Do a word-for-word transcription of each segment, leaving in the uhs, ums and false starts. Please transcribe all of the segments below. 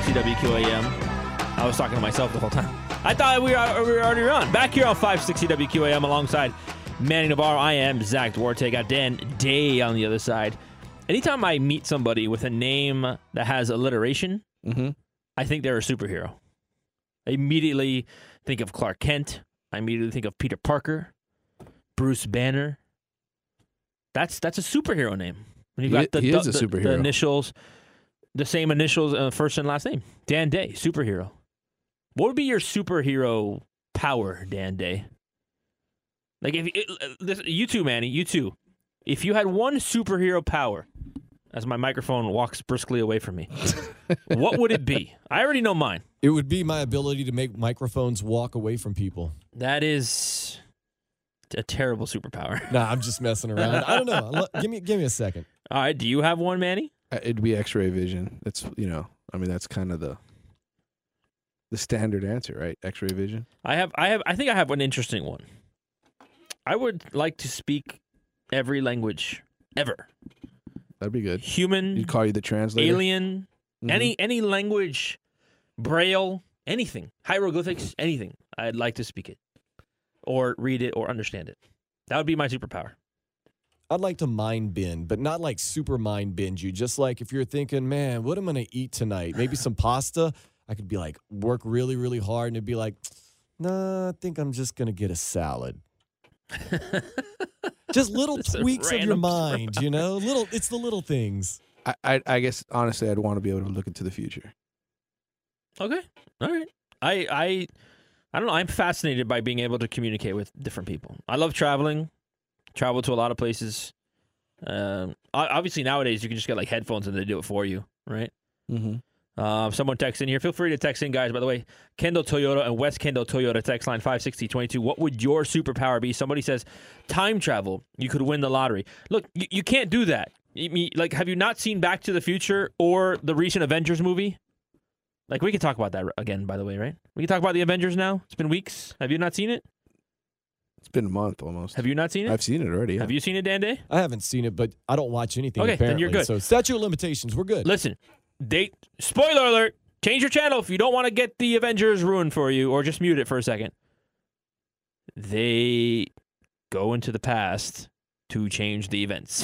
sixty W Q A M. I was talking to myself the whole time. I thought we were, we were already on. Back here on five sixty W Q A M alongside Manny Navarro. I am Zach Duarte. Got Dan Day on the other side. Anytime I meet somebody with a name that has alliteration, mm-hmm. I think they're a superhero. I immediately think of Clark Kent. I immediately think of Peter Parker, Bruce Banner. That's that's a superhero name. When you've got the, he the, is a the, superhero. the initials, the same initials, uh, first and last name. Dan Day, superhero. What would be your superhero power, Dan Day? Like if it, this, you two, Manny, you two. If you had one superhero power, as my microphone walks briskly away from me, what would it be? I already know mine. It would be my ability to make microphones walk away from people. That is a terrible superpower. Nah, I'm just messing around. I don't know. Give me, give me a second. All right. Do you have one, Manny? It'd be X-ray vision. That's you know. I mean, that's kind of the the standard answer, right? X-ray vision. I have. I have. I think I have an interesting one. I would like to speak every language ever. That'd be good. Human. You'd call you the translator. Alien. Mm-hmm. Any any language, Braille, anything, hieroglyphics, anything. I'd like to speak it, or read it, or understand it. That would be my superpower. I'd like to mind bend, but not like super mind bend you. Just like if you're thinking, man, what am I going to eat tonight? Maybe some pasta. I could be like, work really, really hard, and it'd be like, nah, I think I'm just going to get a salad. Just little tweaks of your mind, you know? Little, it's the little things. I, I, I guess, honestly, I'd want to be able to look into the future. Okay. All right. I, I, I don't know. I'm fascinated by being able to communicate with different people. I love traveling. Travel to a lot of places. Um, obviously, nowadays, you can just get like headphones and they do it for you, right? Mm-hmm. Uh, someone text in here. Feel free to text in, guys. By the way, Kendall Toyota and West Kendall Toyota text line five sixty twenty-two. What would your superpower be? Somebody says time travel. You could win the lottery. Look, you, you can't do that. You, you, like, have you not seen Back to the Future or the recent Avengers movie? Like, we can talk about that again, by the way, right? We can talk about the Avengers now. It's been weeks. Have you not seen it? It's been a month almost. Have you not seen it? I've seen it already. Yeah. Have you seen it, Dan Day? I haven't seen it, but I don't watch anything. Okay, apparently. then you're good. So statute of limitations, we're good. Listen, date. Spoiler alert. Change your channel if you don't want to get the Avengers ruined for you, or just mute it for a second. They go into the past to change the events.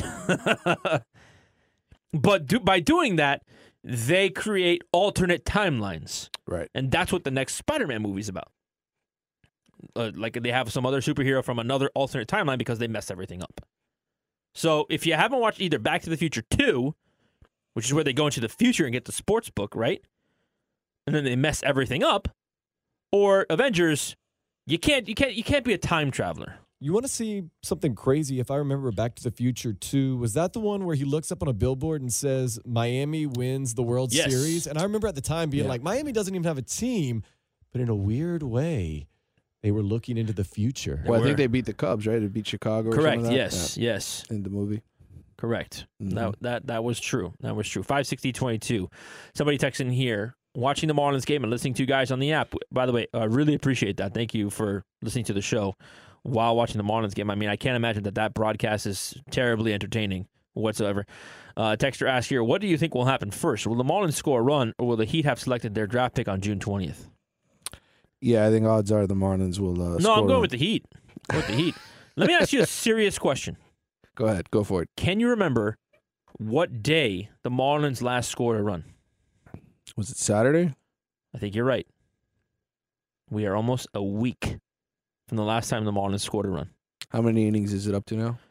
But do, by doing that, they create alternate timelines. Right. And that's what the next Spider-Man movie is about. Uh, like they have some other superhero from another alternate timeline because they messed everything up. So if you haven't watched either Back to the Future two, which is where they go into the future and get the sports book, right? And then they mess everything up, or Avengers, you can't you can't you can't be a time traveler. You want to see something crazy? If I remember Back to the Future two, was that the one where he looks up on a billboard and says Miami wins the World Yes. Series? And I remember at the time being Yeah. like, Miami doesn't even have a team, but in a weird way, they were looking into the future. Well, I were. think they beat the Cubs, right? They beat Chicago. Or Correct. something like Yes. that. Yes. Yeah, in the movie. Correct. Mm-hmm. That that that was true. That was true. five sixty twenty-two. Somebody texts in here, watching the Marlins game and listening to you guys on the app. By the way, I really appreciate that. Thank you for listening to the show while watching the Marlins game. I mean, I can't imagine that that broadcast is terribly entertaining whatsoever. Uh, texter asks here, what do you think will happen first? Will the Marlins score a run, or will the Heat have selected their draft pick on June twentieth? Yeah, I think odds are the Marlins will. Uh, No, score I'm going one. with the Heat. Go with the Heat. Let me ask you a serious question. Go ahead, go for it. Can you remember what day the Marlins last scored a run? Was it Saturday? I think you're right. We are almost a week from the last time the Marlins scored a run. How many innings is it up to now?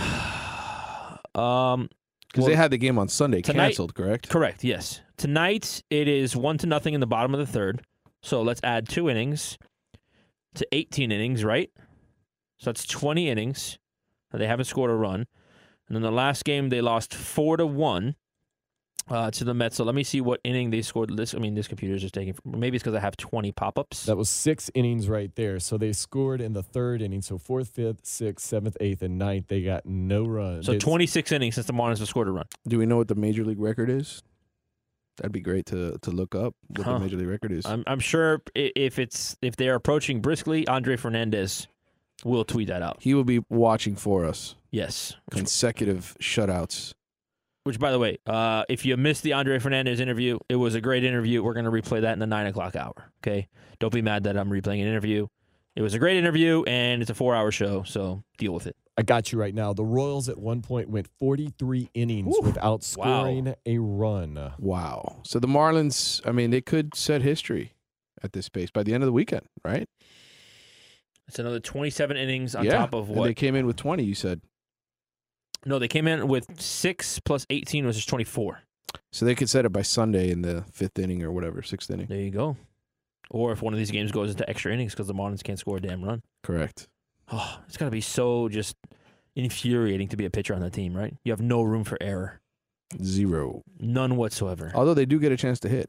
um, Because well, they had the game on Sunday tonight- canceled, correct? Correct, yes. Tonight, it is one to nothing in the bottom of the third. So let's add two innings to eighteen innings, right? So that's twenty innings. They haven't scored a run. And then the last game, they lost four to one uh, to the Mets. So let me see what inning they scored. This, I mean, this computer is just taking. Maybe it's because I have twenty pop-ups. That was six innings right there. So they scored in the third inning. So fourth, fifth, sixth, seventh, eighth, and ninth, they got no runs. So It's- twenty-six innings since the Marlins have scored a run. Do we know what the major league record is? That'd be great to to look up what Huh. the major league record is. I'm I'm sure i- if it's if they're approaching briskly, Andre Fernandez will tweet that out. He will be watching for us. Yes. Consecutive shutouts. Which, by the way, uh, if you missed the Andre Fernandez interview, it was a great interview. We're going to replay that in the nine o'clock hour, okay? Don't be mad that I'm replaying an interview. It was a great interview, and it's a four-hour show, so deal with it. I got you right now. The Royals at one point went forty-three innings Oof. without scoring Wow. a run. Wow. So the Marlins, I mean, they could set history at this pace by the end of the weekend, right? It's another twenty-seven innings on yeah. top of And what? they came in with twenty, you said. No, they came in with six plus eighteen, which is twenty-four. So they could set it by Sunday in the fifth inning or whatever, sixth inning. There you go. Or if one of these games goes into extra innings because the Marlins can't score a damn run. Correct. Oh, it's got to be so just infuriating to be a pitcher on that team, right? You have no room for error. Zero. None whatsoever. Although they do get a chance to hit.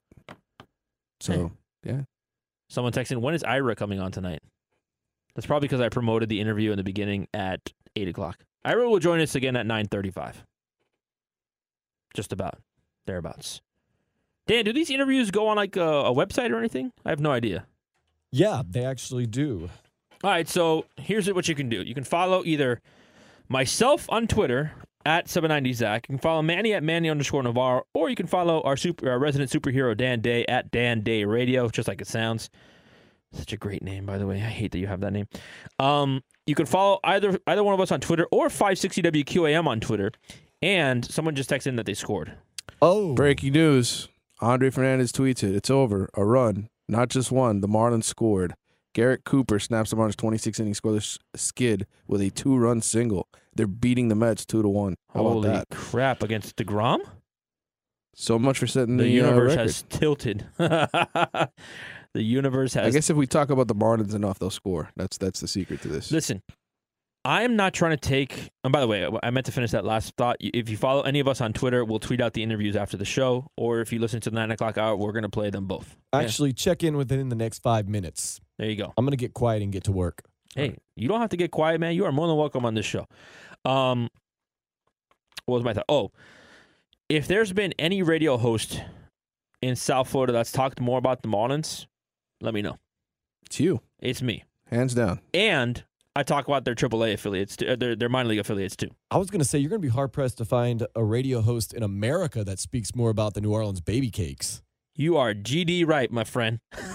So, Someone texted, when is Ira coming on tonight? That's probably because I promoted the interview in the beginning at eight o'clock. Ira will join us again at nine thirty-five. Just about. Thereabouts. Dan, do these interviews go on like a, a website or anything? I have no idea. Yeah, they actually do. All right, so here's what you can do. You can follow either myself on Twitter at seven ninety Zach. You can follow Manny at Manny underscore Navarro, or you can follow our super, our resident superhero Dan Day at Dan Day Radio, just like it sounds. Such a great name, by the way. I hate that you have that name. Um, you can follow either either one of us on Twitter or five sixty W Q A M on Twitter. And someone just texted in that they scored. Oh. breaking news. Andre Fernandez tweets it. It's over. A run. Not just one. The Marlins scored. Garrett Cooper snaps the Marlins' twenty-six inning scoreless skid with a two-run single. They're beating the Mets two to one. How Holy about that? crap, against DeGrom? So much for setting the, The uh, universe record. has tilted. The universe has I guess if we talk about the Marlins enough, they'll score. That's that's the secret to this. Listen, I am not trying to take. And by the way, I meant to finish that last thought. If you follow any of us on Twitter, we'll tweet out the interviews after the show. Or if you listen to the nine o'clock hour, we're going to play them both. Yeah, Actually, check in within the next five minutes. there you go. I'm going to get quiet and get to work. Hey, you don't have to get quiet, man. You are more than welcome on this show. Um, what was my thought? Oh, if there's been any radio host in South Florida that's talked more about the Marlins, let me know. It's you, It's me. hands down. And I talk about their triple A affiliates, too, uh, their their minor league affiliates too. I was going to say, you're going to be hard-pressed to find a radio host in America that speaks more about the New Orleans baby cakes. You are G D right, my friend.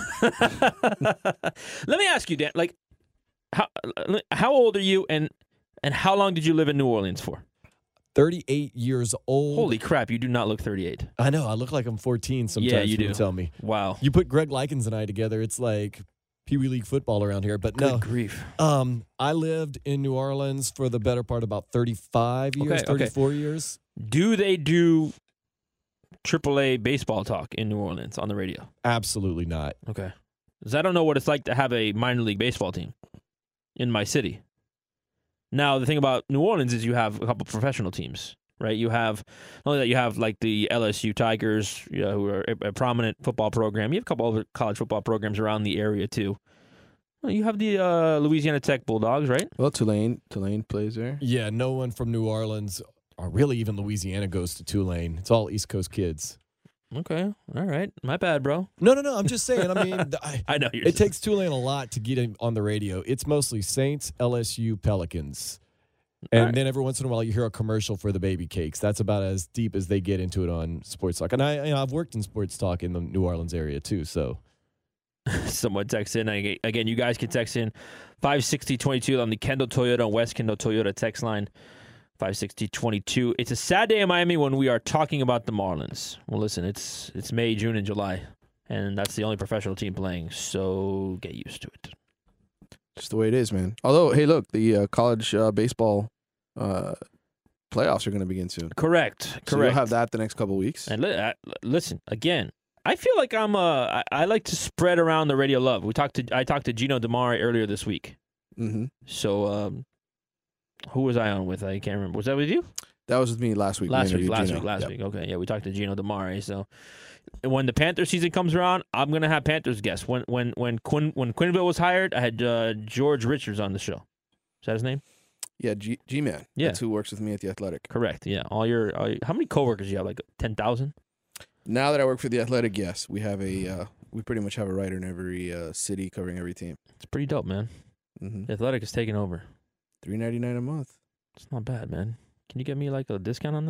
Let me ask you, Dan. Like, how how old are you, and and how long did you live in New Orleans for? thirty-eight years old. Holy crap! You do not look thirty-eight. I know. I look like I'm fourteen sometimes. Yeah, you people do. Tell me. Wow. You put Greg Likens and I together, it's like Pee Wee League football around here. But Good no, grief. um, I lived in New Orleans for the better part of about thirty-five years, Okay, okay. thirty-four years. Do they do triple A baseball talk in New Orleans on the radio? Absolutely not. Okay. Because I don't know what it's like to have a minor league baseball team in my city. Now, the thing about New Orleans is you have a couple professional teams, right? You have, not only that, you have like the L S U Tigers, you know, who are a, a prominent football program. You have a couple other college football programs around the area, too. Well, you have the uh, Louisiana Tech Bulldogs, right? Well, Tulane, Tulane plays there. Yeah, no one from New Orleans or really even Louisiana goes to Tulane. It's all East Coast kids. Okay. All right. My bad, bro. No, no, no. I'm just saying. I mean, I, I know you're it takes Tulane a lot to get him on the radio. It's mostly Saints, L S U, Pelicans. And All right. then every once in a while you hear a commercial for the baby cakes. That's about as deep as they get into it on sports talk. And I, you know, I've worked in sports talk in the New Orleans area too. So Someone text in. I- Again, you guys can text in five sixty twenty-two on the Kendall Toyota and West Kendall Toyota text line. five sixty twenty-two. It's a sad day in Miami when we are talking about the Marlins. Well, listen, it's it's May, June, and July, and that's the only professional team playing, so get used to it. Just the way it is, man. Although, hey, look, the uh, college uh, baseball uh, playoffs are going to begin soon. Correct. So Correct. you'll have that the next couple weeks. And li- uh, listen, again, I feel like I'm uh I, I like to spread around the radio love. We talked to I talked to Gino DeMare earlier this week. Mm-hmm. So um, who was I on with? I can't remember. Was that with you? That was with me last week. We Last week, interviewed last Gino. week, last Yep. week. Okay, yeah, we talked to Gino DeMare. So when the Panther season comes around, I'm gonna have Panthers guests. When when when Quinn when Quinville was hired, I had uh, George Richards on the show. Is that his name? Yeah, G G Man. Yeah. That's who works with me at the Athletic. Correct. Yeah. All your, all your how many coworkers do you have? Like ten thousand. Now that I work for the Athletic, yes, we have a uh, we pretty much have a writer in every uh, city covering every team. It's pretty dope, man. Mm-hmm. The Athletic is taking over. Three ninety nine a month. It's not bad, man. Can you get me like a discount on that?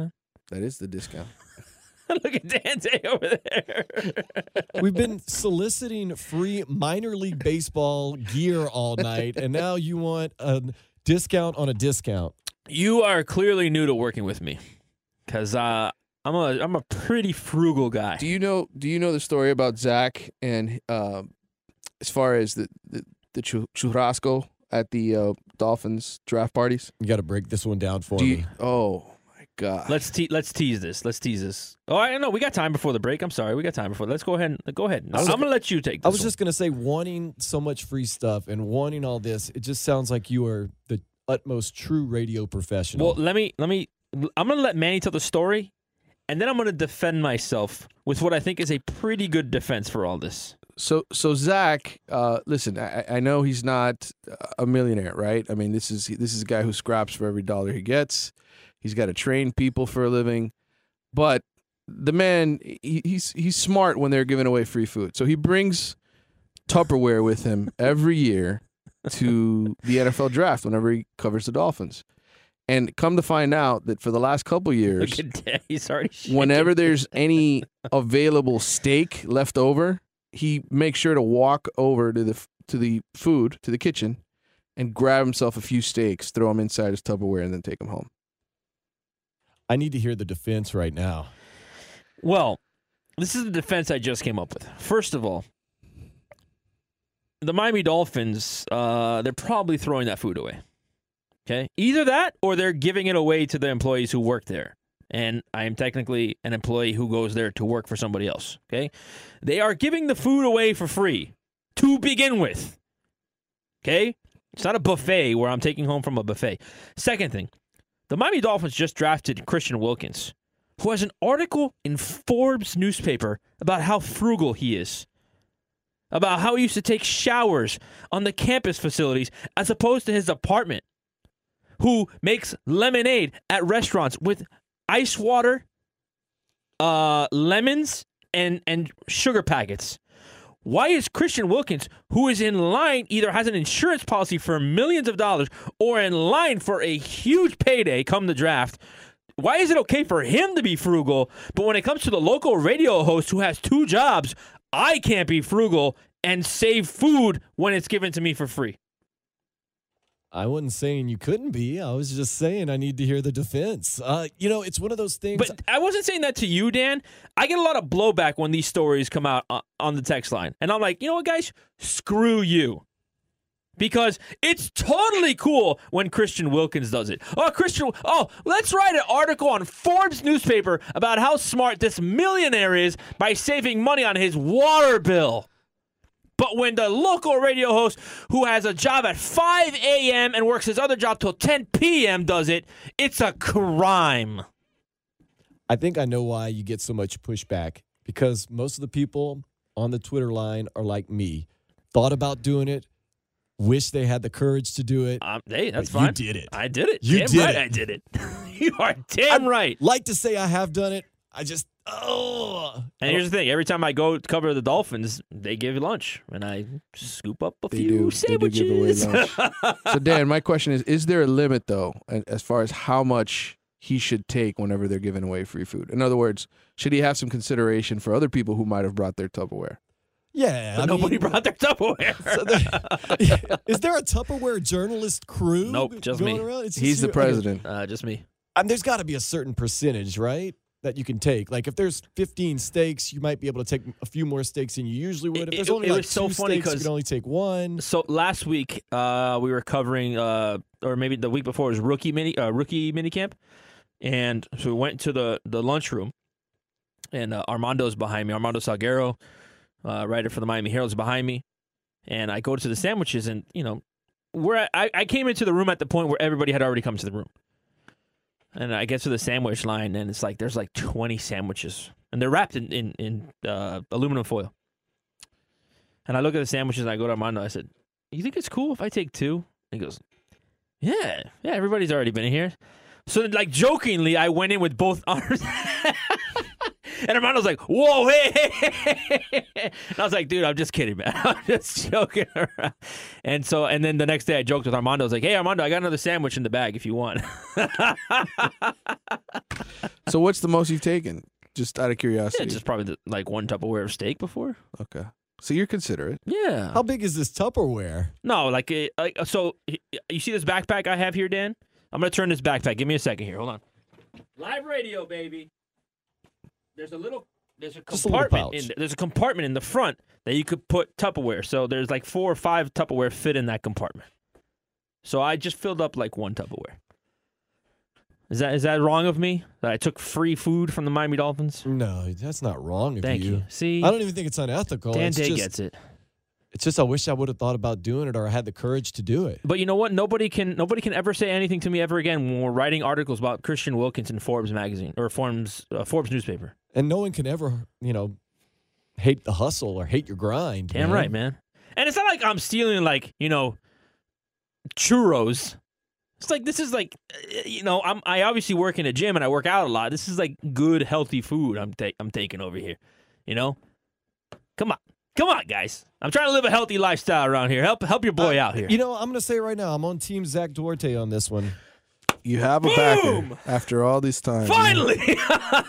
That is the discount. Look at Dante over there. We've been soliciting free minor league baseball gear all night, and now you want a discount on a discount. You are clearly new to working with me, because uh, I'm a I'm a pretty frugal guy. Do you know? Do you know the story about Zach and uh, as far as the the, the churrasco at the uh, Dolphins draft parties? You got to break this one down for Do you, me. oh my God! Let's te- let's tease this. Let's tease this. Oh, I know we got time before the break. I'm sorry, we got time before. Let's go ahead. And, go ahead. I was- I'm gonna let you take. This I was one. just going to say, wanting so much free stuff and wanting all this, it just sounds like you are the utmost true radio professional. Well, let me let me. I'm gonna let Manny tell the story, and then I'm gonna defend myself with what I think is a pretty good defense for all this. So, so Zach, uh, listen, I, I know he's not a millionaire, right? I mean, this is this is a guy who scraps for every dollar he gets. He's got to train people for a living, but the man, he, he's he's smart when they're giving away free food. So he brings Tupperware with him every year to the N F L draft whenever he covers the Dolphins. And come to find out that for the last couple years, Look at that. He's already shaking. whenever there's any available steak left over, he makes sure to walk over to the to the food, to the kitchen, and grab himself a few steaks, throw them inside his Tupperware, and then take them home. I need to hear the defense right now. Well, this is the defense I just came up with. First of all, the Miami Dolphins, uh, they're probably throwing that food away. Okay? Either that or they're giving it away to the employees who work there. And I am technically an employee who goes there to work for somebody else. Okay? They are giving the food away for free to begin with. Okay? It's not a buffet where I'm taking home from a buffet. Second thing, the Miami Dolphins just drafted Christian Wilkins, who has an article in Forbes newspaper about how frugal he is, about how he used to take showers on the campus facilities as opposed to his apartment, who makes lemonade at restaurants with ice water, uh, lemons, and, and sugar packets. Why is Christian Wilkins, who is in line, either has an insurance policy for millions of dollars or in line for a huge payday come the draft, why is it okay for him to be frugal, but when it comes to the local radio host who has two jobs, I can't be frugal and save food when it's given to me for free? I wasn't saying you couldn't be. I was just saying I need to hear the defense. Uh, you know, it's one of those things. But I wasn't saying that to you, Dan. I get a lot of blowback when these stories come out on the text line. And I'm like, you know what, guys? Screw you. Because it's totally cool when Christian Wilkins does it. Oh, Christian, oh, let's write an article on Forbes newspaper about how smart this millionaire is by saving money on his water bill. But when the local radio host who has a job at five a.m. and works his other job till ten p.m. does it, it's a crime. I think I know why you get so much pushback, because most of the people on the Twitter line are like me. Thought about doing it, wish they had the courage to do it. Um, hey, that's but fine. You did it. I did it. You damn did right it. I did it. You are damn I'd right. Like to say I have done it. I just, oh. And here's the thing. Every time I go to cover the Dolphins, they give you lunch. And I scoop up a They few do. They do give away sandwiches. lunch. So, Dan, my question is, is there a limit, though, as far as how much he should take whenever they're giving away free food? In other words, should he have some consideration for other people who might have brought their Tupperware? Yeah. But I nobody mean, brought their Tupperware. so there, is there a Tupperware journalist crew? Nope, just going me. around? It's just He's the you? Okay. president. uh, just me. I mean, there's got to be a certain percentage, right, that you can take. Like, if there's fifteen steaks, you might be able to take a few more steaks than you usually would. If It- there's it- only it like was so two funny steaks, you 'cause- can only take one. So last week, uh, we were covering, uh, or maybe the week before, was rookie mini, uh, rookie mini camp, and so we went to the the lunchroom, and uh, Armando's behind me. Armando Salguero, uh, writer for the Miami Herald, is behind me, and I go to the sandwiches, and you know, where I, I came into the room at the point where everybody had already come to the room, and I get to the sandwich line, and it's like there's like twenty sandwiches, and they're wrapped in in, in uh, aluminum foil. And I look at the sandwiches and I go to Armando. I said, "You think it's cool if I take two?" And he goes, "Yeah, yeah. Everybody's already been here." So, like jokingly, I went in with both arms, and Armando's like, "Whoa, hey!" hey, hey, hey." And I was like, "Dude, I'm just kidding, man. I'm just joking around." And so, and then the next day, I joked with Armando. I was like, "Hey, Armando, I got another sandwich in the bag if you want." So what's the most you've taken? Just out of curiosity. Yeah, just probably the, like one Tupperware of steak before. Okay. So you're considerate. Yeah. How big is this Tupperware? No, like, it, like so. You see this backpack I have here, Dan? I'm gonna turn this backpack. Give me a second here. Hold on. Live radio, baby. There's a little. There's a Just a little compartment. pouch. In, there's a compartment in the front that you could put Tupperware. So there's like four or five Tupperware fit in that compartment. So I just filled up like one Tupperware. Is that is that wrong of me that I took free food from the Miami Dolphins? No, that's not wrong of Thank you. you. See, I don't even think it's unethical. Dan it's Day just, gets it. It's just I wish I would have thought about doing it or had the courage to do it. But you know what? Nobody can nobody can ever say anything to me ever again when we're writing articles about Christian Wilkins in Forbes magazine or Forbes uh, Forbes newspaper. And no one can ever, you know, hate the hustle or hate your grind. Damn man. right, man. And it's not like I'm stealing like you know churros. It's like this is like uh, you know I'm I obviously work in a gym and I work out a lot. This is like good healthy food I'm ta- I'm taking over here. You know, come on. Come on, guys. I'm trying to live a healthy lifestyle around here. Help help your boy Uh, out here. You know, I'm going to say right now, I'm on Team Zach Duarte on this one. You have a Boom! backer after all this time. Finally!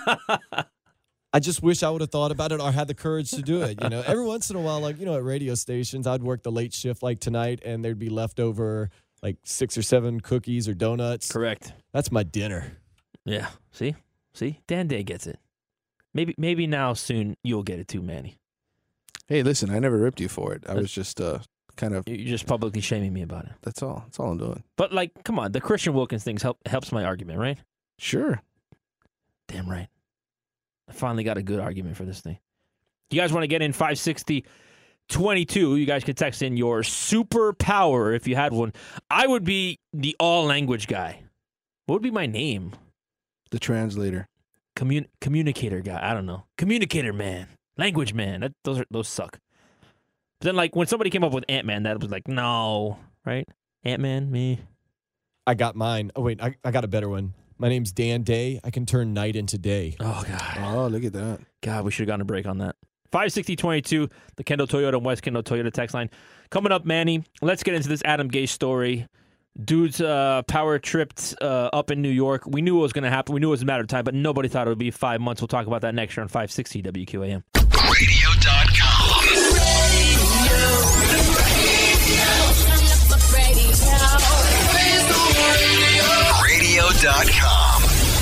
I just wish I would have thought about it or had the courage to do it. You know, every once in a while, like, you know, at radio stations, I'd work the late shift like tonight and there'd be leftover like six or seven cookies or donuts. Correct. That's my dinner. Yeah. See? See? Dan Day gets it. Maybe maybe now soon you'll get it too, Manny. Hey, listen, I never ripped you for it. I was just uh, kind of. You're just publicly shaming me about it. That's all. That's all I'm doing. But like, come on, the Christian Wilkins thing help, helps my argument, right? Sure. Damn right. I finally got a good argument for this thing. You guys want to get in five sixty twenty-two? You guys could text in your superpower if you had one. I would be the all language guy. What would be my name? The translator. Commun- communicator guy. I don't know. Communicator man. Language man. That, those are those suck. But then like when somebody came up with Ant-Man, that was like, no, right? Ant-Man, me. I got mine. Oh, wait, I, I got a better one. My name's Dan Day. I can turn night into day. Oh, God. Oh, look at that. God, we should have gotten a break on that. five sixty twenty-two, the Kendall Toyota and West Kendall Toyota text line. Coming up, Manny, let's get into this Adam Gase story. Dude's uh, power tripped uh, up in New York. We knew it was going to happen. We knew it was a matter of time, but nobody thought it would be five months. We'll talk about that next year on five sixty W Q A M. radio dot com. radio dot com.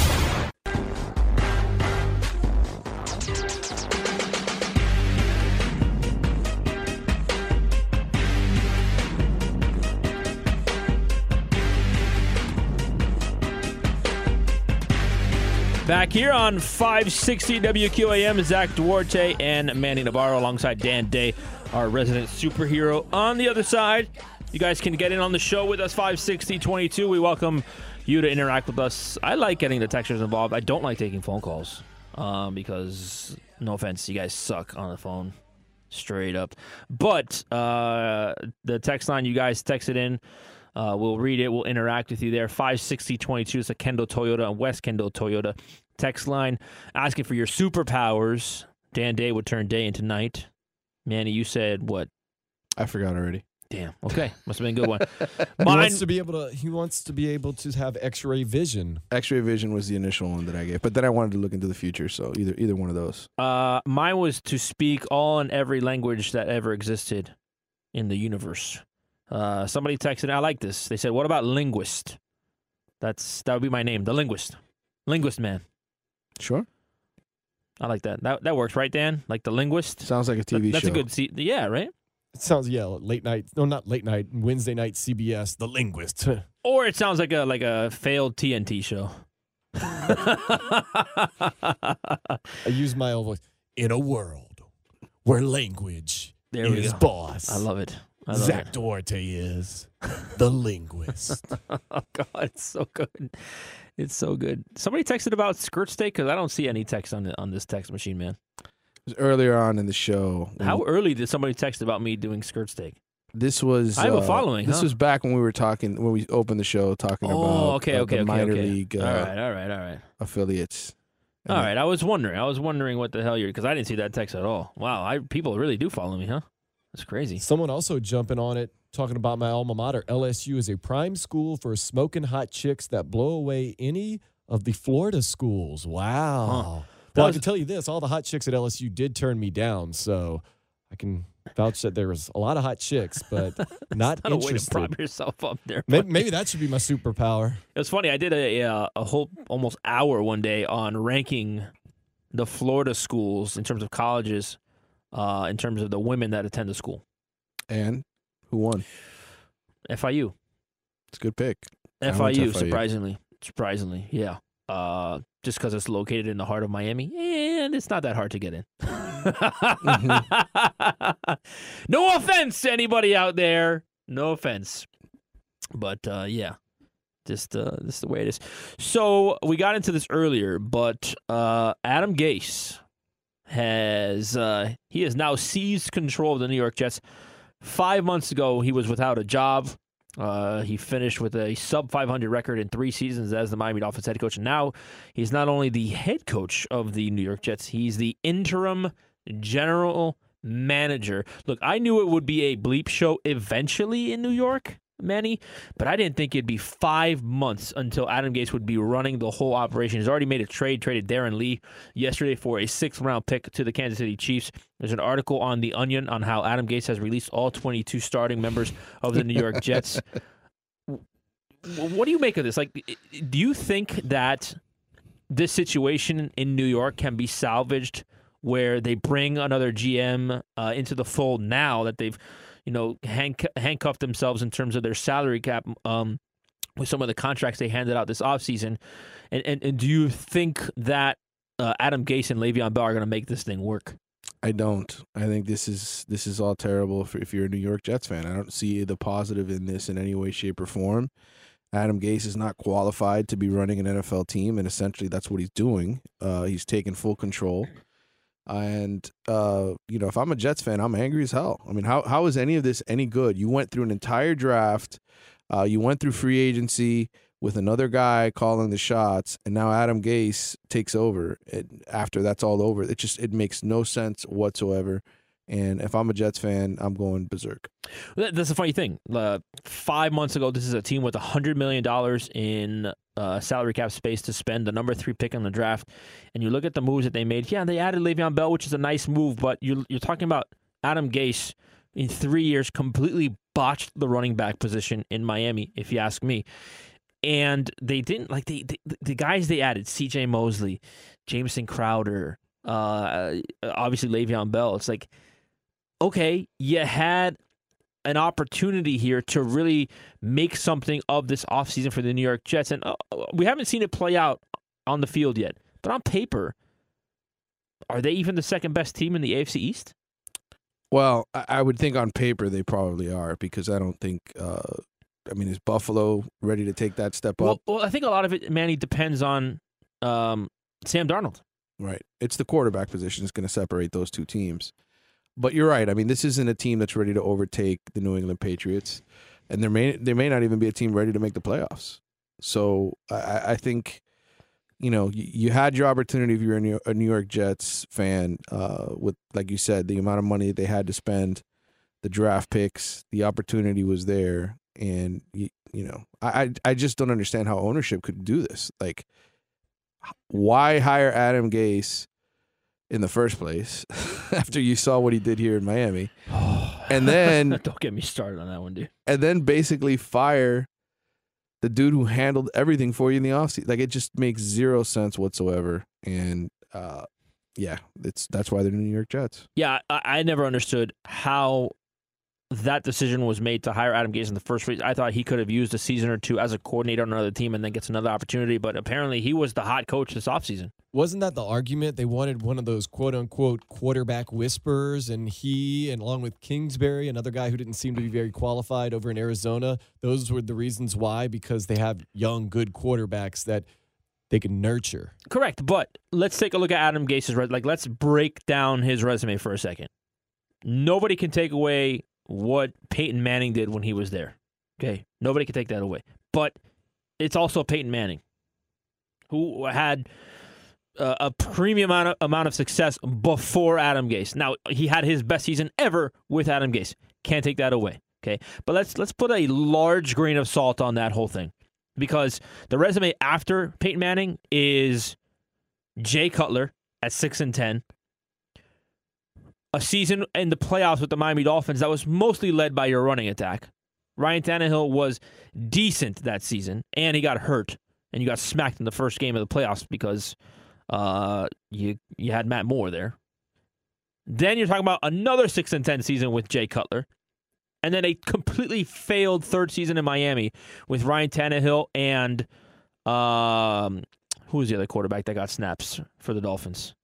Back here on five sixty W Q A M, Zach Duarte and Manny Navarro alongside Dan Day, our resident superhero. On the other side, you guys can get in on the show with us, five sixty twenty-two. We welcome you to interact with us. I like getting the texters involved. I don't like taking phone calls um, because, no offense, you guys suck on the phone, straight up. But uh, the text line, you guys texted in. Uh, we'll read it. We'll interact with you there. five sixty twenty-two. It's a Kendall Toyota and West Kendall Toyota text line asking for your superpowers. Dan Day would turn day into night. Manny, you said what? I forgot already. Damn. Okay. Must have been a good one. He Mine, wants to be able to. He wants to be able to have X-ray vision. X-ray vision was the initial one that I gave, but then I wanted to look into the future, so either either one of those. uh, mine was to speak all and every language that ever existed in the universe. Uh, somebody texted, I like this. They said, what about linguist? That's That would be my name, the linguist. Linguist man. Sure. I like that. That that works, right, Dan? Like the linguist? Sounds like a T V That's show. a good se- yeah, right? It sounds yeah, late night. No, not late night. Wednesday night C B S. The Linguist. Or it sounds like a like a failed T N T show. I use my own voice. In a world where language There we is go. boss. I love it. I love Zach it. Duarte is the linguist. Oh God, it's so good. It's so good. Somebody texted about skirt steak because I don't see any text on the, on this text machine, man. It was earlier on in the show. when How early did somebody text about me doing skirt steak? This was. I have a uh, following, This huh? was back when we were talking when we opened the show talking Oh, about okay, uh, okay, the okay, minor okay. league uh, all right, all right, all right. affiliates. All right, I was wondering. I was wondering what the hell you're because I didn't see that text at all. Wow, I people really do follow me, huh? That's crazy. Someone also jumping on it, talking about my alma mater. L S U is a prime school for smoking hot chicks that blow away any of the Florida schools. Wow. Huh. Well, That I was- can tell you this, all the hot chicks at L S U did turn me down, so I can vouch that there was a lot of hot chicks, but not, Not a way to interested. prop yourself up there. Maybe, buddy. maybe that should be my superpower. It was funny. I did a a, a whole almost hour one day on ranking the Florida schools in terms of colleges, uh, in terms of the women that attend the school. And who won? F I U, It's a good pick. I F I went to U, F I U. surprisingly, surprisingly, yeah. Uh, just because it's located in the heart of Miami, and it's not that hard to get in. No offense to anybody out there. No offense. But uh, yeah, just uh, this is the way it is. So we got into this earlier, but uh, Adam Gase has uh, he has now seized control of the New York Jets. Five months ago, he was without a job. Uh, he finished with a sub five hundred record in three seasons as the Miami Dolphins head coach. And now he's not only the head coach of the New York Jets, he's the interim general manager. Look, I knew it would be a bleep show eventually in New York, Manny, but I didn't think it'd be five months until Adam Gase would be running the whole operation. He's already made a trade, traded Darren Lee yesterday for a sixth-round pick to the Kansas City Chiefs. There's an article on The Onion on how Adam Gase has released all twenty-two starting members of the New York Jets. What do you make of this? Like, do you think that this situation in New York can be salvaged where they bring another G M uh, into the fold now that they've, you know, handc- handcuffed themselves in terms of their salary cap um, with some of the contracts they handed out this offseason? And, and, and do you think that uh, Adam Gase and Le'Veon Bell are going to make this thing work? I don't. I think this is this is all terrible if, if you're a New York Jets fan. I don't see the positive in this in any way, shape, or form. Adam Gase is not qualified to be running an N F L team, and essentially that's what he's doing. Uh, he's taking full control. And, uh, you know, if I'm a Jets fan, I'm angry as hell. I mean, how how is any of this any good? You went through an entire draft. Uh, you went through free agency with another guy calling the shots, and now Adam Gase takes over. It, after that's all over, it just it makes no sense whatsoever. And if I'm a Jets fan, I'm going berserk. That- That's the funny thing. Uh, five months ago, this is a team with one hundred million dollars in uh, salary cap space to spend, the number three pick in the draft. And you look at the moves that they made. Yeah, they added Le'Veon Bell, which is a nice move, but you're, you're talking about Adam Gase in three years completely botched the running back position in Miami, if you ask me. And they didn't, like, they, they, the guys they added, C J Mosley, Jameson Crowder, uh, obviously Le'Veon Bell. It's like, okay, you had an opportunity here to really make something of this offseason for the New York Jets. And uh, we haven't seen it play out on the field yet. But on paper, are they even the second best team in the A F C East? Well, I, I would think on paper they probably are, because I don't think. Uh, I mean, is Buffalo ready to take that step Well, up? well, I think a lot of it, Manny, depends on um, Sam Darnold. Right. It's the quarterback position that's going to separate those two teams. But you're right. I mean, this isn't a team that's ready to overtake the New England Patriots, and there may there may not even be a team ready to make the playoffs. So I, I think, you know, you, you had your opportunity if you're a New, a New York Jets fan uh, with, like you said, the amount of money they had to spend, the draft picks, the opportunity was there, and you, you know, I I I just don't understand how ownership could do this. Like, why hire Adam Gase in the first place after you saw what he did here in Miami, and then Don't get me started on that one, dude. and then basically fire the dude who handled everything for you in the offseason? Like, it just makes zero sense whatsoever. And uh, yeah, it's that's why they're the New York Jets. Yeah, I, I never understood how that decision was made to hire Adam Gase in the first place. I thought he could have used a season or two as a coordinator on another team and then gets another opportunity, but apparently he was the hot coach this offseason. Wasn't that the argument? They wanted one of those quote-unquote quarterback whisperers, and he, and along with Kingsbury, another guy who didn't seem to be very qualified over in Arizona, those were the reasons why, because they have young, good quarterbacks that they can nurture. Correct, but let's take a look at Adam Gase's resume. Like, let's break down his resume for a second. Nobody can take away what Peyton Manning did when he was there. Okay, nobody can take that away. But it's also Peyton Manning, who had uh, a premium amount of, amount of success before Adam Gase. Now, he had his best season ever with Adam Gase. Can't take that away. Okay, but let's let's put a large grain of salt on that whole thing. because the resume after Peyton Manning is Jay Cutler at six and ten. A season in the playoffs with the Miami Dolphins that was mostly led by your running attack. Ryan Tannehill was decent that season, and he got hurt, and you got smacked in the first game of the playoffs because uh, you you had Matt Moore there. Then you're talking about another six and ten season with Jay Cutler, and then a completely failed third season in Miami with Ryan Tannehill and um, who was the other quarterback that got snaps for the Dolphins?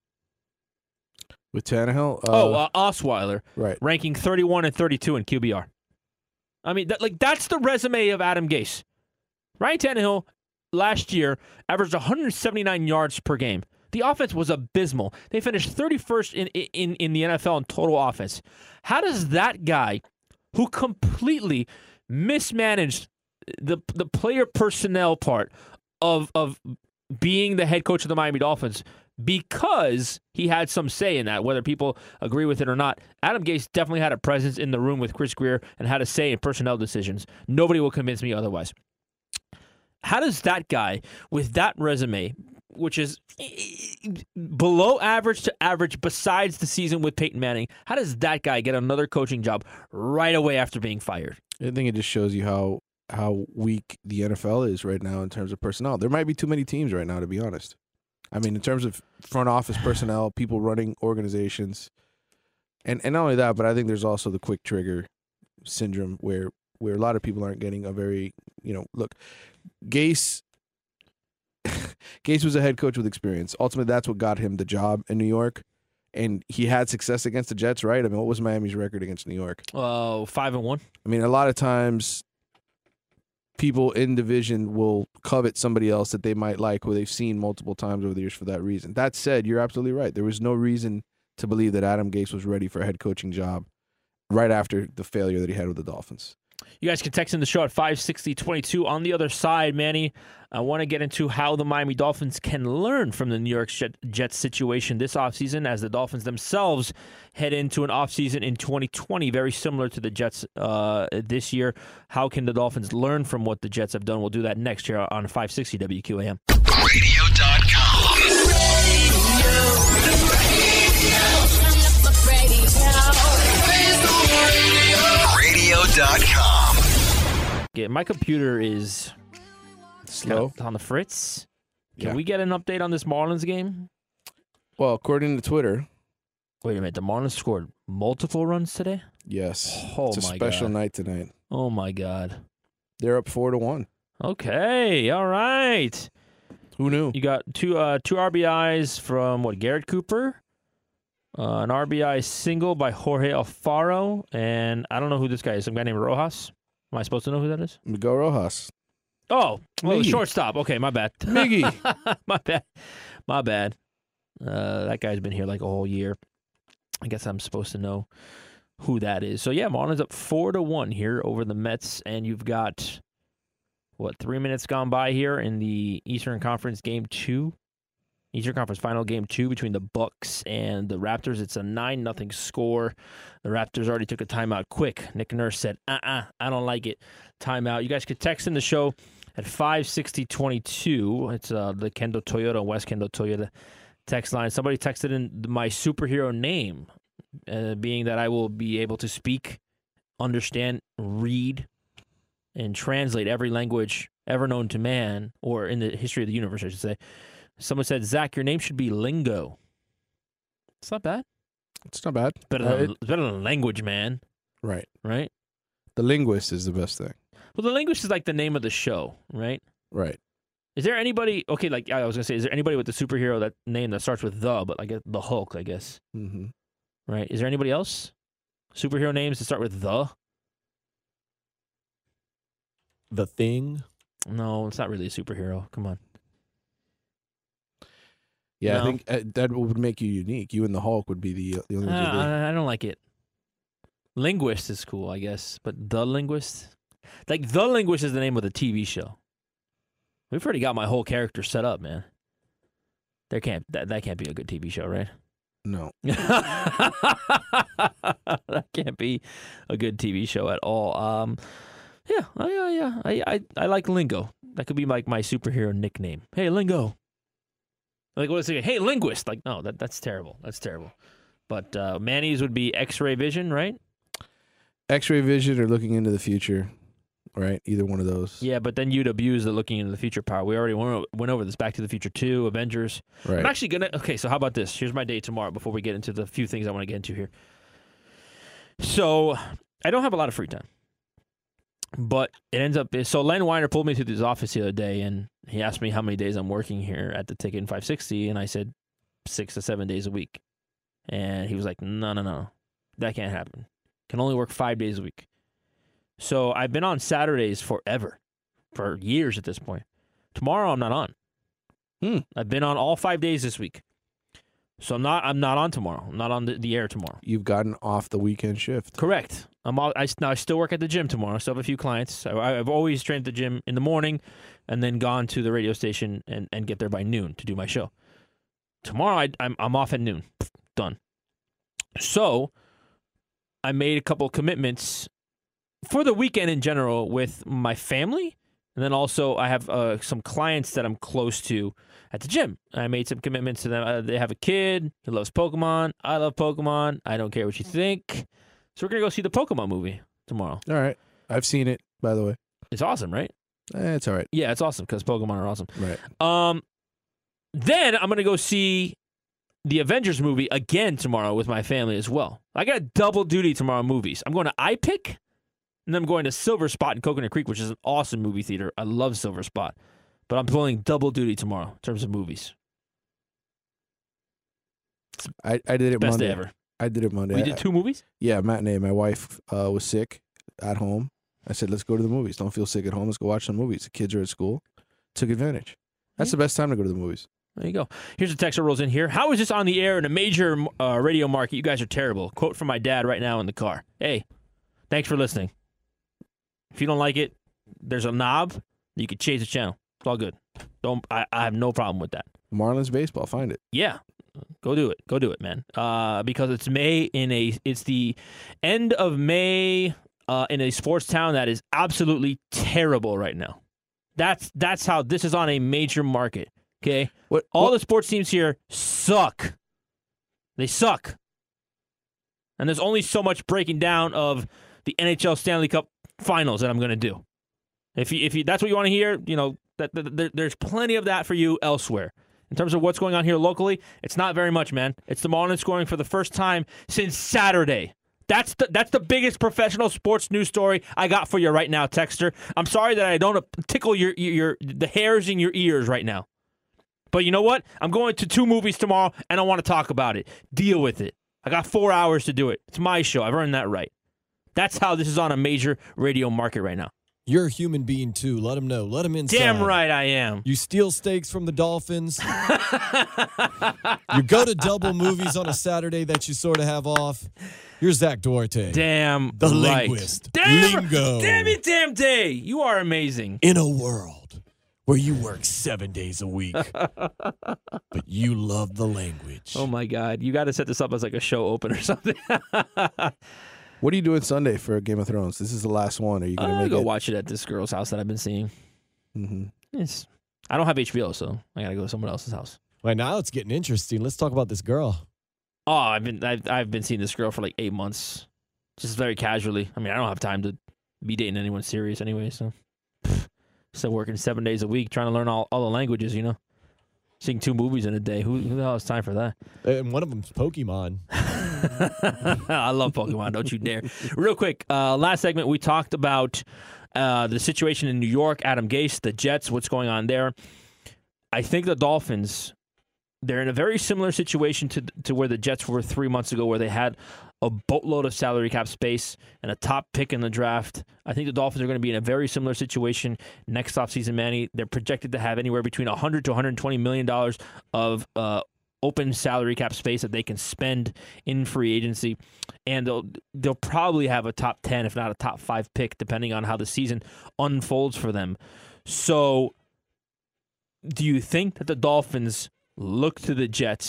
With Tannehill? Uh, oh, uh, Osweiler, right. ranking thirty-one and thirty-two in Q B R. I mean, that, like that's the resume of Adam Gase. Ryan Tannehill last year averaged one hundred seventy-nine yards per game. The offense was abysmal. They finished thirty-first in, in, in the N F L in total offense. How does that guy, who completely mismanaged the the player personnel part of of being the head coach of the Miami Dolphins, because he had some say in that, whether people agree with it or not, Adam Gase definitely had a presence in the room with Chris Greer and had a say in personnel decisions. Nobody will convince me otherwise. How does that guy, with that resume, which is below average to average besides the season with Peyton Manning, how does that guy get another coaching job right away after being fired? I think it just shows you how how weak the N F L is right now in terms of personnel. There might be too many teams right now, to be honest. I mean, in terms of front office personnel, people running organizations, and, and not only that, but I think there's also the quick trigger syndrome where where a lot of people aren't getting a very, you know, look, Gase, Gase was a head coach with experience. Ultimately, that's what got him the job in New York, and he had success against the Jets, right? I mean, what was Miami's record against New York? Oh, uh, five and one. I mean, a lot of times people in division will covet somebody else that they might like who they've seen multiple times over the years for that reason. That said, you're absolutely right. There was no reason to believe that Adam Gase was ready for a head coaching job right after the failure that he had with the Dolphins. You guys can text in the show at five sixty twenty-two. On the other side, Manny, I want to get into how the Miami Dolphins can learn from the New York Jets situation this offseason as the Dolphins themselves head into an offseason in twenty twenty, very similar to the Jets uh, this year. How can the Dolphins learn from what the Jets have done? We'll do that next year on five sixty W Q A M. radio dot com. radio dot com. Yeah, my computer is Slow? kind of on the fritz. Can Yeah. we get an update on this Marlins game? Well, according to Twitter, Wait a minute. The Marlins scored multiple runs today? yes. Oh, it's a my special God. night tonight. Oh, my God. They're up four to one. Okay. All right. Who knew? You got two uh, two R B Is from, what, Garrett Cooper? Uh, an R B I single by Jorge Alfaro. And I don't know who this guy is. Some guy named Rojas. Am I supposed to know who that is? Miguel Rojas. Oh, well, the Miggy. shortstop. Okay, my bad. Miggy. my bad. My bad. Uh, that guy's been here like a whole year. I guess I'm supposed to know who that is. So, yeah, Marlins up four to one here over the Mets. And you've got, what, three minutes gone by here in the Eastern Conference Game two? Eastern Conference Final Game two between the Bucks and the Raptors. It's a nine nothing score. The Raptors already took a timeout quick. Nick Nurse said, uh-uh, I don't like it. Timeout. You guys could text in the show at five sixty twenty-two. It's uh, the Kendo Toyota, West Kendo Toyota text line. Somebody texted in my superhero name, uh, being that I will be able to speak, understand, read, and translate every language ever known to man, or in the history of the universe, I should say. Someone said, Zach, your name should be Lingo. It's not bad. It's not bad. It's better, Uh, than, it- it's better than language, man. right. Right? The linguist is the best thing. Well, the linguist is like the name of the show, right? Right. Is there anybody, okay, like I was going to say, is there anybody with the superhero that name that starts with the, but like the Hulk, I guess, Mm-hmm. right? Is there anybody else? Superhero names that start with the? The Thing. No, it's not really a superhero. Come on. Yeah, No. I think uh, that would make you unique. You and the Hulk would be the, uh, the only ones. that do. Uh, I, I don't like it. Linguist is cool, I guess, but the linguist, like the linguist is the name of the T V show. We've already got my whole character set up, man. There can't that, that can't be a good T V show, right? No. That can't be a good T V show at all. Um, yeah, oh, yeah, yeah. I, I, I like lingo. That could be like my superhero nickname. Hey, Lingo. Like, what is it? Hey, Linguist. Like, no, that that's terrible. That's terrible. But uh, Manny's would be X-ray vision, right? X-ray vision or looking into the future, right? Either one of those. Yeah, but then you'd abuse the looking into the future power. We already went, went over this. Back to the Future two, Avengers. Right. I'm actually going to... Okay, so how about this? Here's my day tomorrow before we get into the few things I want to get into here. So, I don't have a lot of free time. But it ends up... So, Len Weiner pulled me to his office the other day, and he asked me how many days I'm working here at the Ticket in five sixty, and I said six to seven days a week. And he was like, no, no, no. That can't happen. Can only work five days a week. So I've been on Saturdays forever, for years at this point. Tomorrow I'm not on. Hmm. I've been on all five days this week. So I'm not I'm not on tomorrow. I'm not on the, the air tomorrow. You've gotten off the weekend shift. Correct. I'm all, I, now I still work at the gym tomorrow. I still have a few clients. I, I've always trained at the gym in the morning and then gone to the radio station and, and get there by noon to do my show. Tomorrow I, I'm, I'm off at noon. Done. So I made a couple commitments for the weekend in general with my family. And then also I have uh, some clients that I'm close to at the gym. I made some commitments to them. Uh, they have a kid. He loves Pokemon. I love Pokemon. I don't care what you think. So we're going to go see the Pokemon movie tomorrow. All right. I've seen it, by the way. It's awesome, right? Eh, it's all right. Yeah, it's awesome because Pokemon are awesome. Right. Um, Then I'm going to go see the Avengers movie again tomorrow with my family as well. I got double duty tomorrow movies. I'm going to iPick, and then I'm going to Silver Spot in Coconut Creek, which is an awesome movie theater. I love Silver Spot. But I'm pulling double duty tomorrow in terms of movies. I, I did it Best Monday. day ever. I did it Monday. We I- did two movies? Yeah, matinee. My wife uh, was sick at home. I said, let's go to the movies. Don't feel sick at home. Let's go watch some movies. The kids are at school. Took advantage. That's the best time to go to the movies. There you go. Here's a text that rolls in here. How is this on the air in a major uh, radio market? You guys are terrible. Quote from my dad right now in the car. Hey, thanks for listening. If you don't like it, there's a knob. You can change the channel. It's all good. Don't. I, I have no problem with that. Marlins baseball. Find it. Yeah, go do it. Go do it, man. Uh, because it's May in a. It's the end of May uh, in a sports town that is absolutely terrible right now. That's that's how this is on a major market. Okay, What? all what- the sports teams here suck. They suck, and there's only so much breaking down of the N H L Stanley Cup Finals that I'm going to do. If you if you that's what you want to hear, you know that, that, that there's plenty of that for you elsewhere. In terms of what's going on here locally, it's not very much, man. It's the Marlins scoring for the first time since Saturday. That's the that's the biggest professional sports news story I got for you right now, Texter. I'm sorry that I don't tickle your your, your the hairs in your ears right now. But you know what? I'm going to two movies tomorrow, and I want to talk about it. Deal with it. I got four hours to do it. It's my show. I've earned that right. That's how this is on a major radio market right now. You're a human being, too. Let them know. Let them inside. Damn right I am. You steal steaks from the Dolphins. You go to double movies on a Saturday that you sort of have off. You're Zach Duarte. Damn The right. linguist. Damn, Lingo. damn it, damn day. You are amazing. In a world where you work seven days a week, but you love the language. Oh, my God. You got to set this up as like a show open or something. What are you doing Sunday for Game of Thrones? This is the last one. Are you going to I'll make go it? watch it at this girl's house that I've been seeing. Mm-hmm. It's, I don't have H B O, so I got to go to someone else's house. Well, now it's getting interesting. Let's talk about this girl. Oh, I've been I've, I've been seeing this girl for like eight months, just very casually. I mean, I don't have time to be dating anyone serious anyway, so pff, still working seven days a week trying to learn all, all the languages, you know. Seeing two movies in a day, who, who the hell has time for that? And one of them's Pokemon. I love Pokemon, don't you dare. Real quick, uh, last segment we talked about uh, the situation in New York, Adam Gase, the Jets, what's going on there. I think the Dolphins, they're in a very similar situation to to where the Jets were three months ago, where they had a boatload of salary cap space and a top pick in the draft. I think the Dolphins are going to be in a very similar situation next offseason, Manny. They're projected to have anywhere between one hundred to one hundred twenty million dollars of uh, open salary cap space that they can spend in free agency. And they'll, they'll probably have a top ten, if not a top five pick, depending on how the season unfolds for them. So do you think that the Dolphins look to the Jets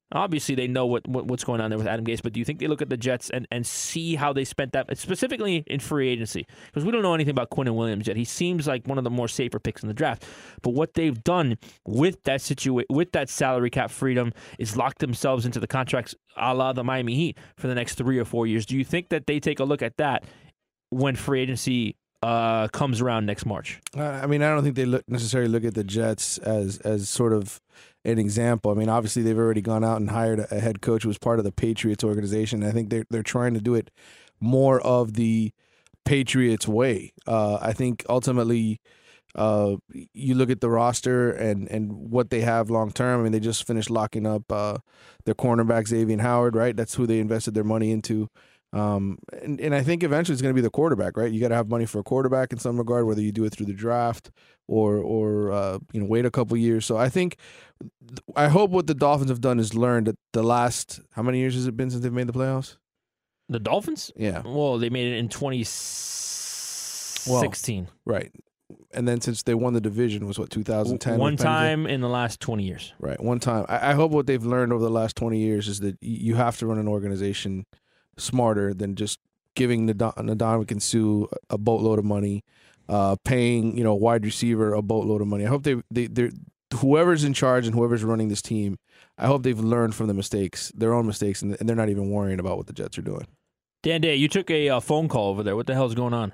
Obviously, they know what, what what's going on there with Adam Gase, but do you think they look at the Jets and, and see how they spent that, specifically in free agency? Because we don't know anything about Quinnen Williams yet. He seems like one of the more safer picks in the draft. But what they've done with that situa- with that salary cap freedom is lock themselves into the contracts a la the Miami Heat for the next three or four years. Do you think that they take a look at that when free agency uh, comes around next March? Uh, I mean, I don't think they look necessarily look at the Jets as as sort of an example. I mean, obviously they've already gone out and hired a, a head coach who was part of the Patriots organization. I think they're they're trying to do it more of the Patriots way. Uh, I think ultimately, uh, you look at the roster and and what they have long term. I mean, they just finished locking up uh, their cornerback Xavier Howard, right? That's who they invested their money into. Um, and, and I think eventually it's going to be the quarterback, right? You got to have money for a quarterback in some regard, whether you do it through the draft or, or uh, you know, wait a couple years. So I think, I hope what the Dolphins have done is learned that the last, how many years has it been since they've made the playoffs? The Dolphins? Yeah. Well, they made it in twenty sixteen. Well, right. And then since they won the division was what, two thousand ten? One time in the last twenty years. Right. One time. I, I hope what they've learned over the last twenty years is that you have to run an organization smarter than just giving Ndamukong Suh a boatload of money, uh, paying, you know, a wide receiver a boatload of money. I hope they they they whoever's in charge and whoever's running this team, I hope they've learned from the mistakes, their own mistakes, and, and they're not even worrying about what the Jets are doing. Dan Day, you took a uh, phone call over there. What the hell's going on?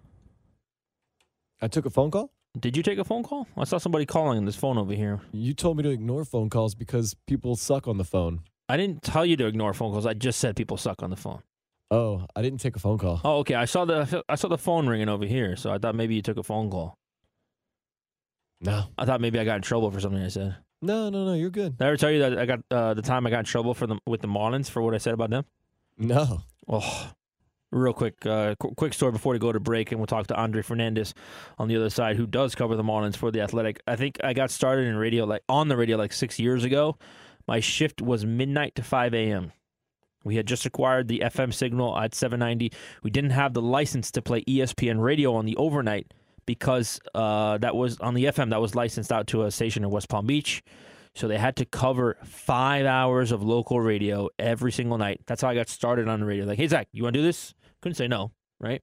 I took a phone call? Did you take a phone call? I saw somebody calling on this phone over here. You told me to ignore phone calls because people suck on the phone. I didn't tell you to ignore phone calls. I just said people suck on the phone. Oh, I didn't take a phone call. Oh, okay. I saw the I saw the phone ringing over here, so I thought maybe you took a phone call. No. I thought maybe I got in trouble for something I said. No, no, no. You're good. Did I ever tell you that I got uh, the time I got in trouble for the with the Marlins for what I said about them? No. Oh, real quick, uh, qu- quick story before we go to break, and we'll talk to Andre Fernandez on the other side, who does cover the Marlins for the Athletic. I think I got started in radio like on the radio like six years ago. My shift was midnight to five a.m. We had just acquired the F M signal at seven ninety. We didn't have the license to play E S P N radio on the overnight because uh, that was on the F M that was licensed out to a station in West Palm Beach. So they had to cover five hours of local radio every single night. That's how I got started on the radio. Like, hey, Zach, you want to do this? Couldn't say no, right?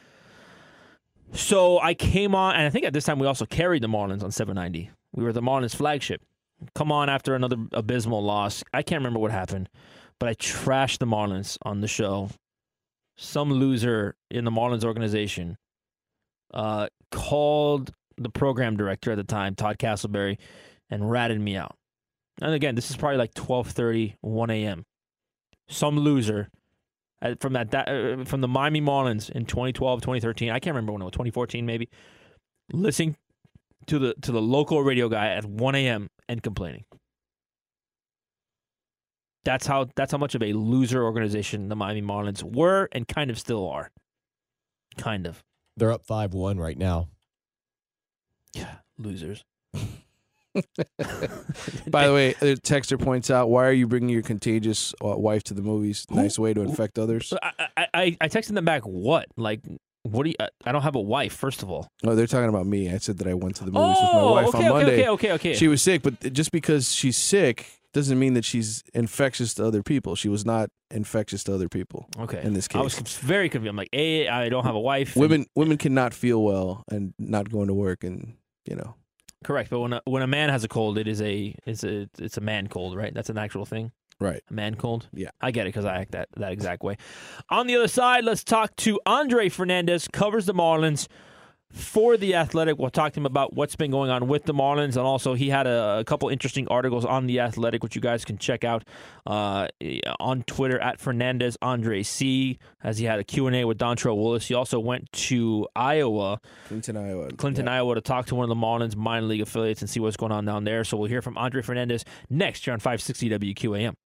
So I came on, and I think at this time we also carried the Marlins on seven ninety. We were the Marlins flagship. Come on after another abysmal loss. I can't remember what happened, but I trashed the Marlins on the show. Some loser in the Marlins organization uh, called the program director at the time, Todd Castleberry, and ratted me out. And again, this is probably like twelve thirty, one a.m. Some loser uh, from that, that uh, from the Miami Marlins in twenty twelve, twenty thirteen, I can't remember when it was, twenty fourteen maybe, listening to the to the local radio guy at one a.m. and complaining. That's how that's how much of a loser organization the Miami Marlins were and kind of still are. Kind of. They're up five one right now. Yeah, losers. By the way, the texter points out, why are you bringing your contagious uh, wife to the movies? Nice way to infect others. I, I, I, I texted them back, what? Like, what do you, I, I don't have a wife, first of all. No, they're talking about me. I said that I went to the movies oh, with my wife okay, on okay, Monday. okay, okay, okay. She was sick, but just because she's sick doesn't mean that she's infectious to other people. She was not infectious to other people. Okay. In this case. I was very confused. I'm like, A, I don't have a wife. Women and, women cannot feel well and not going to work and, you know. Correct, but when a, when a man has a cold, it is a it's a it's a man cold, right? That's an actual thing. Right. A man cold. Yeah. I get it because I act that that exact way. On the other side, let's talk to Andre Fernandez, covers the Marlins for The Athletic. We'll talk to him about what's been going on with the Marlins, and also he had a, a couple interesting articles on The Athletic, which you guys can check out uh, on Twitter at Fernandez Andre C, as he had a Q and A with Dontrell Willis. He also went to Iowa, Clinton, Iowa. Clinton, yeah. Iowa, to talk to one of the Marlins minor league affiliates and see what's going on down there. So we'll hear from Andre Fernandez next here on five sixty W Q A M.